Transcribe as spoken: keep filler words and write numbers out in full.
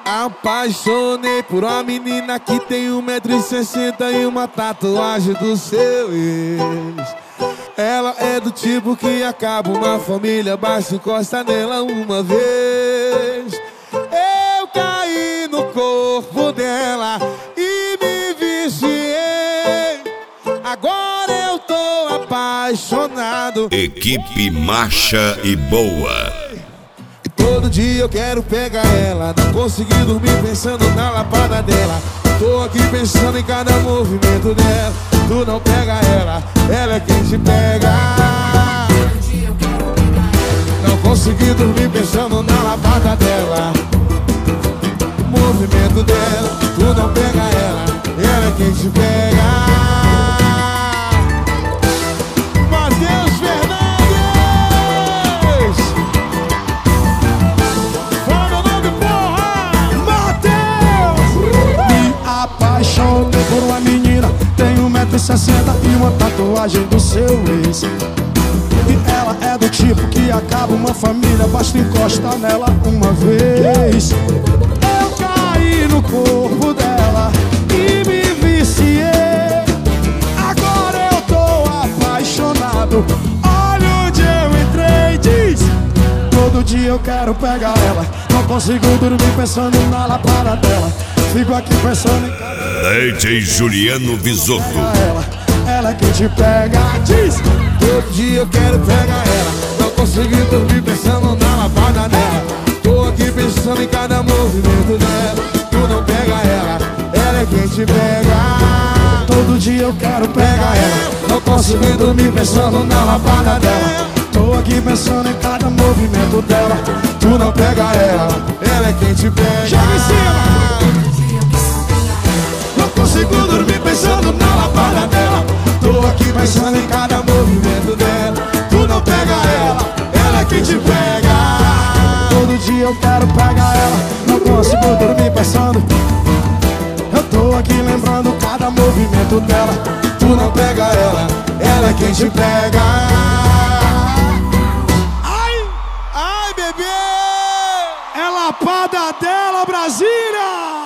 Apaixonei por uma menina que tem um metro e sessenta e uma tatuagem do seu ex. Ela é do tipo que acaba uma família, basta encostar nela uma vez. Eu caí no corpo dela e me viciei. Agora eu tô apaixonado. Equipe Marcha e Boa. Todo dia eu quero pegar ela, não consegui dormir pensando na lapada dela. Tô aqui pensando em cada movimento dela. Tu não pega ela, ela é quem te pega. Não consegui dormir pensando na lapada dela. Movimento dela, tu não pega ela, ela é quem te pega. Apaixonei por uma menina, tem um metro e sessenta e uma tatuagem do seu ex. E ela é do tipo que acaba uma família, basta encostar nela uma vez. Eu caí no corpo dela e me viciei. Agora eu tô apaixonado, olha onde eu entrei, diz. Todo dia eu quero pegar ela, não consigo dormir pensando na lapada dela. Fico aqui pensando em cada... D J Juliano Visotto. Ela, ela é quem te pega, diz. Todo dia eu quero pegar ela, não consegui dormir pensando na lapada dela. Tô aqui pensando em cada movimento dela. Tu não pega ela, ela é quem te pega. Todo dia eu quero pegar ela, não consegui dormir pensando na lapada dela. Tô aqui pensando em cada movimento dela. Tu não pega ela, ela é quem te pega. Joga em cima! Não consigo dormir pensando na lapada dela. Tô aqui pensando em cada movimento dela. Tu não pega ela, ela é quem te pega. Todo dia eu quero pegar ela, não consigo dormir pensando. Eu tô aqui lembrando cada movimento dela. Tu não pega ela, ela é quem te pega. Ai, ai bebê, é lapada dela, Brasília.